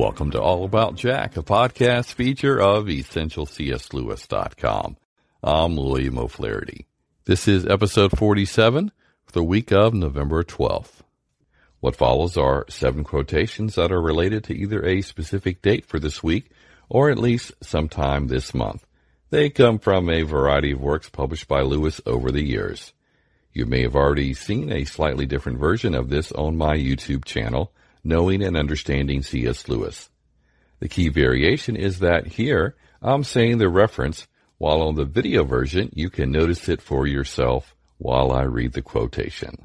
Welcome to All About Jack, a podcast feature of EssentialCSLewis.com. I'm William O'Flaherty. This is episode 47 for the week of November 12th. What follows are 7 quotations that are related to either a specific date for this week or at least sometime this month. They come from a variety of works published by Lewis over the years. You may have already seen a slightly different version of this on my YouTube channel, Knowing and Understanding C.S. Lewis. The key variation is that here I'm saying the reference, while on the video version you can notice it for yourself while I read the quotation.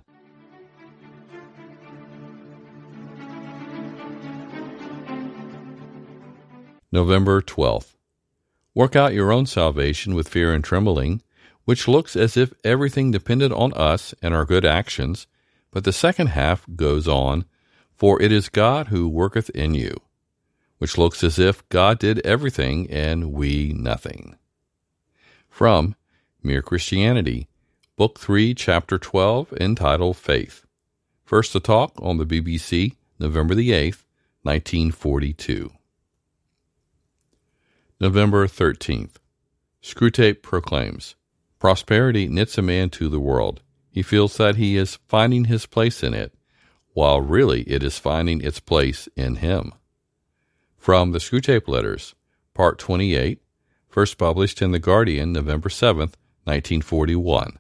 November 12th. Work out your own salvation with fear and trembling, which looks as if everything depended on us and our good actions, but the second half goes on, for it is God who worketh in you, which looks as if God did everything and we nothing. From Mere Christianity, Book 3, Chapter 12, entitled Faith. First a talk on the BBC, November the 8th, 1942. November 13th. Screwtape proclaims, prosperity knits a man to the world. He feels that he is finding his place in it, while really it is finding its place in him. From the Screwtape Letters, Part 28, first published in The Guardian, November 7th, 1941.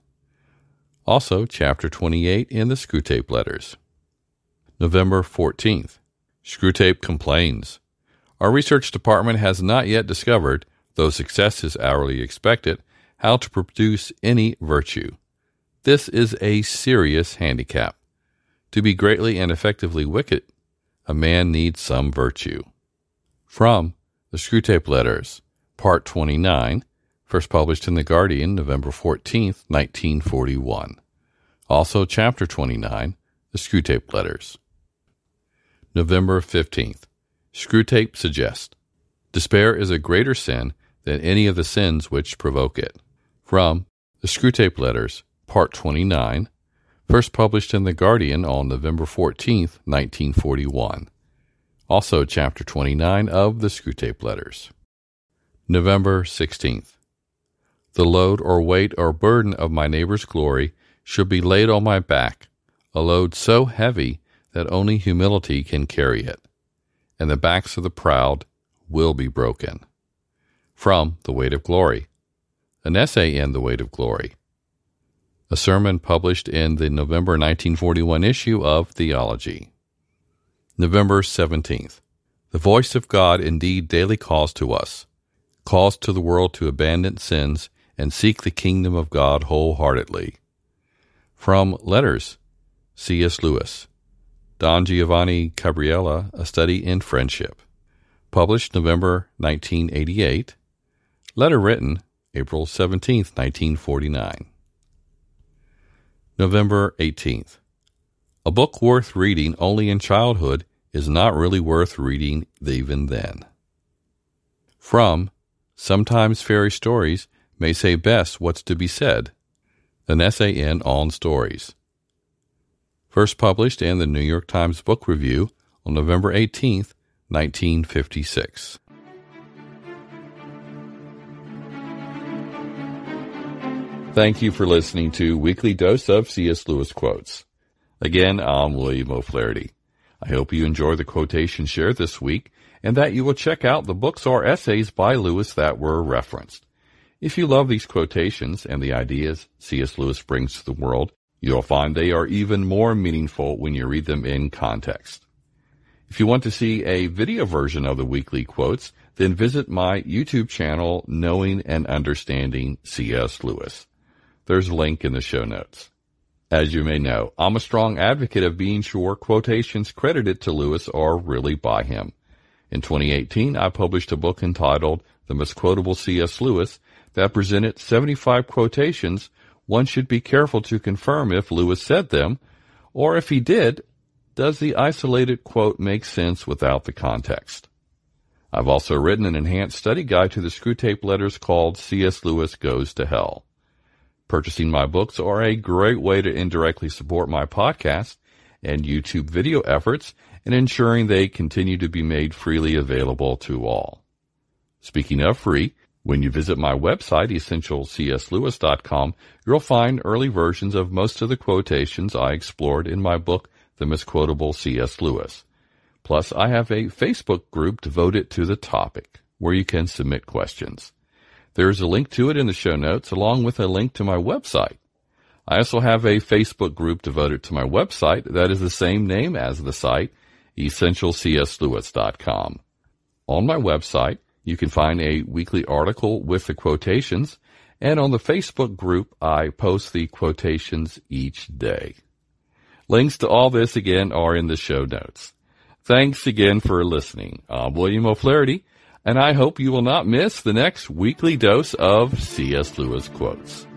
Also, Chapter 28 in the Screwtape Letters. November 14th. Screwtape complains. Our research department has not yet discovered, though success is hourly expected, how to produce any virtue. This is a serious handicap. To be greatly and effectively wicked, a man needs some virtue. From the Screwtape Letters, Part 29, first published in The Guardian, November 14th, 1941. Also, Chapter 29, the Screwtape Letters. November 15th. Screwtape suggests, despair is a greater sin than any of the sins which provoke it. From the Screwtape Letters, Part 29, first published in The Guardian on November 14th, 1941. Also, Chapter 29 of the Screwtape Letters. November 16th. The load or weight or burden of my neighbor's glory should be laid on my back, a load so heavy that only humility can carry it, and the backs of the proud will be broken. From The Weight of Glory, an essay in The Weight of Glory, a sermon published in the November 1941 issue of Theology. November 17th. The voice of God indeed daily calls to us, calls to the world to abandon sins and seek the kingdom of God wholeheartedly. From Letters, C.S. Lewis, Don Giovanni Cabriella, A Study in Friendship. Published November 1988. Letter written April 17, 1949. November 18th. A book worth reading only in childhood is not really worth reading even then. From Sometimes Fairy Stories May Say Best What's to Be Said, an essay in On Stories. First published in the New York Times Book Review on November 18th, 1956. Thank you for listening to Weekly Dose of C.S. Lewis Quotes. Again, I'm William O'Flaherty. I hope you enjoy the quotations shared this week and that you will check out the books or essays by Lewis that were referenced. If you love these quotations and the ideas C.S. Lewis brings to the world, you'll find they are even more meaningful when you read them in context. If you want to see a video version of the weekly quotes, then visit my YouTube channel, Knowing and Understanding C.S. Lewis. There's a link in the show notes. As you may know, I'm a strong advocate of being sure quotations credited to Lewis are really by him. In 2018, I published a book entitled The Most Quotable C.S. Lewis that presented 75 quotations one should be careful to confirm if Lewis said them, or if he did, does the isolated quote make sense without the context? I've also written an enhanced study guide to the Screwtape Letters called C.S. Lewis Goes to Hell. Purchasing my books are a great way to indirectly support my podcast and YouTube video efforts, and ensuring they continue to be made freely available to all. Speaking of free, when you visit my website, essentialcslewis.com, you'll find early versions of most of the quotations I explored in my book, The Misquotable C.S. Lewis. Plus, I have a Facebook group devoted to the topic, where you can submit questions. There is a link to it in the show notes, along with a link to my website. I also have a Facebook group devoted to my website that is the same name as the site, essentialcslewis.com. On my website, you can find a weekly article with the quotations, and on the Facebook group, I post the quotations each day. Links to all this, again, are in the show notes. Thanks again for listening. I'm William O'Flaherty, and I hope you will not miss the next weekly dose of C.S. Lewis Quotes.